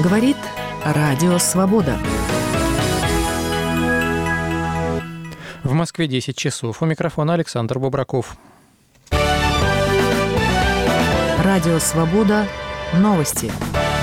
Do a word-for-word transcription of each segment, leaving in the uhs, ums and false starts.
Говорит Радио Свобода. В Москве десять часов. У микрофона Александр Бобраков. Радио Свобода. Новости.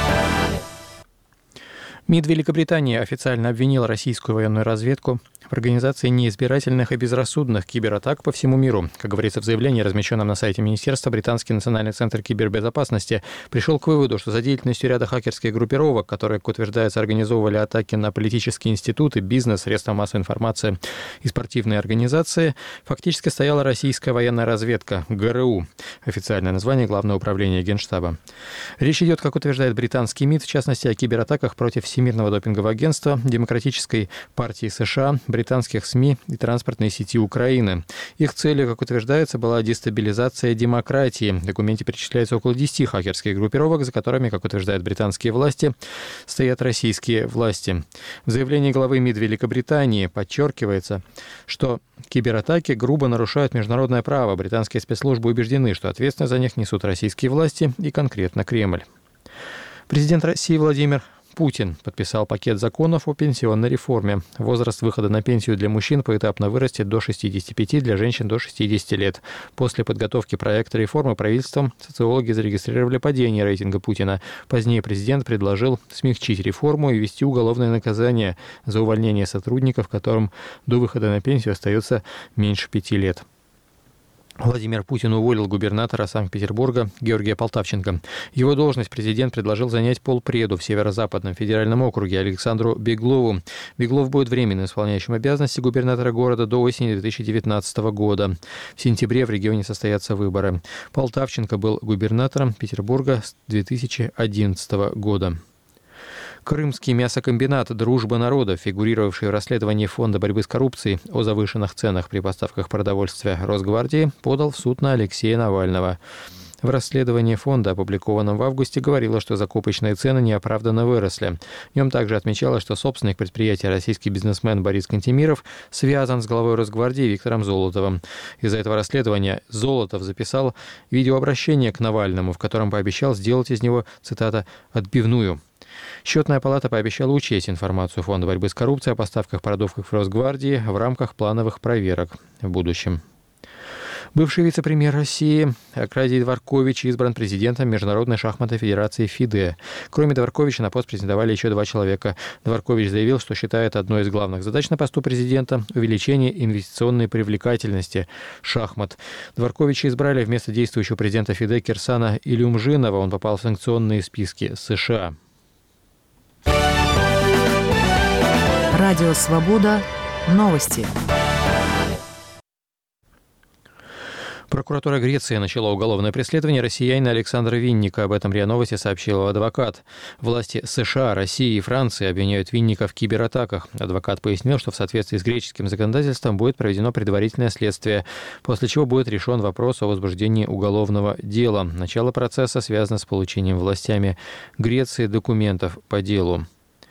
МИД Великобритании официально обвинил российскую военную разведку в организации неизбирательных и безрассудных кибератак по всему миру. Как говорится в заявлении, размещенном на сайте Министерства, Британский национальный центр кибербезопасности пришел к выводу, что за деятельностью ряда хакерских группировок, которые, как утверждается, организовывали атаки на политические институты, бизнес, средства массовой информации и спортивные организации, фактически стояла российская военная разведка ГРУ, официальное название Главного управления Генштаба. Речь идет, как утверждает британский МИД, в частности, о кибератаках против Всемирного допингового агентства, Демократической партии США, британских СМИ и транспортной сети Украины. Их целью, как утверждается, была дестабилизация демократии. В документе перечисляется около десяти хакерских группировок, за которыми, как утверждают британские власти, стоят российские власти. В заявлении главы МИД Великобритании подчеркивается, что кибератаки грубо нарушают международное право. Британские спецслужбы убеждены, что ответственность за них несут российские власти и конкретно Кремль. Президент России Владимир Путин подписал пакет законов о пенсионной реформе. Возраст выхода на пенсию для мужчин поэтапно вырастет до шестидесяти пяти, для женщин до шестидесяти лет. После подготовки проекта реформы правительством социологи зарегистрировали падение рейтинга Путина. Позднее президент предложил смягчить реформу и ввести уголовное наказание за увольнение сотрудников, которым до выхода на пенсию остается меньше пяти лет. Владимир Путин уволил губернатора Санкт-Петербурга Георгия Полтавченко. Его должность президент предложил занять полпреду в Северо-Западном федеральном округе Александру Беглову. Беглов будет временно исполняющим обязанности губернатора города до осени две тысячи девятнадцатого года. В сентябре в регионе состоятся выборы. Полтавченко был губернатором Петербурга с две тысячи одиннадцатого года. Крымский мясокомбинат «Дружба народов», фигурировавший в расследовании Фонда борьбы с коррупцией о завышенных ценах при поставках продовольствия Росгвардии, подал в суд на Алексея Навального. В расследовании фонда, опубликованном в августе, говорилось, что закупочные цены неоправданно выросли. В нем также отмечалось, что собственник предприятия, российский бизнесмен Борис Кантемиров, связан с главой Росгвардии Виктором Золотовым. Из-за этого расследования Золотов записал видеообращение к Навальному, в котором пообещал сделать из него, цитата, «отбивную». Счетная палата пообещала учесть информацию Фонда борьбы с коррупцией о поставках продуктов Росгвардии в рамках плановых проверок в будущем. Бывший вице-премьер России Аркадий Дворкович избран президентом Международной шахматной федерации ФИДЕ. Кроме Дворковича на пост претендовали еще два человека. Дворкович заявил, что считает одной из главных задач на посту президента увеличение инвестиционной привлекательности шахмат. Дворковича избрали вместо действующего президента ФИДЕ Кирсана Илюмжинова. Он попал в санкционные списки США. Радио Свобода. Новости. Прокуратура Греции начала уголовное преследование россиянина Александра Винника. Об этом РИА Новости сообщил его адвокат. Власти США, России и Франции обвиняют Винника в кибератаках. Адвокат пояснил, что в соответствии с греческим законодательством будет проведено предварительное следствие, после чего будет решен вопрос о возбуждении уголовного дела. Начало процесса связано с получением властями Греции документов по делу.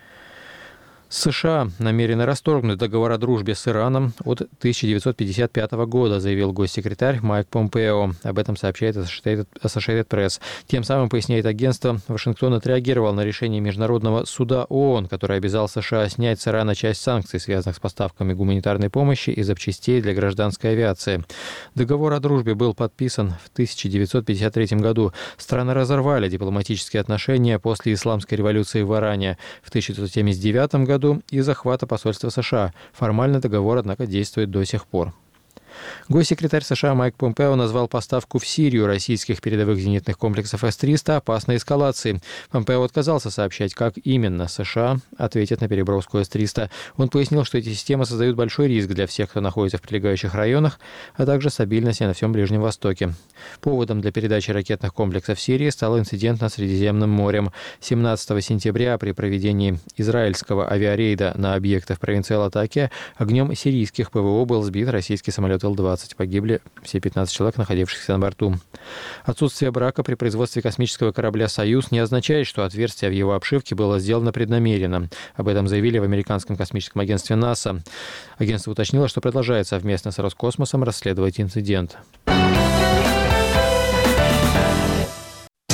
США намерены расторгнуть договор о дружбе с Ираном от тысяча девятьсот пятьдесят пятого года, заявил госсекретарь Майк Помпео. Об этом сообщает Associated Press. Тем самым, поясняет агентство, Вашингтон отреагировал на решение Международного суда ООН, который обязал США снять с Ирана часть санкций, связанных с поставками гуманитарной помощи и запчастей для гражданской авиации. Договор о дружбе был подписан в тысяча девятьсот пятьдесят третьем году. Страны разорвали дипломатические отношения после исламской революции в Иране в тысяча девятьсот семьдесят девятом году и захвата посольства США. Формально договор, однако, действует до сих пор. Госсекретарь США Майк Помпео назвал поставку в Сирию российских передовых зенитных комплексов эс триста опасной эскалацией. Помпео отказался сообщать, как именно США ответят на переброску эс триста. Он пояснил, что эти системы создают большой риск для всех, кто находится в прилегающих районах, а также стабильности на всем Ближнем Востоке. Поводом для передачи ракетных комплексов в Сирии стал инцидент над Средиземным морем. семнадцатого сентября при проведении израильского авиарейда на объекты в провинции Латакия огнем сирийских ПВО был сбит российский самолет Ил двадцать. Погибли все пятнадцать человек, находившихся на борту. Отсутствие брака при производстве космического корабля «Союз» не означает, что отверстие в его обшивке было сделано преднамеренно. Об этом заявили в американском космическом агентстве НАСА. Агентство уточнило, что продолжает совместно с Роскосмосом расследовать инцидент.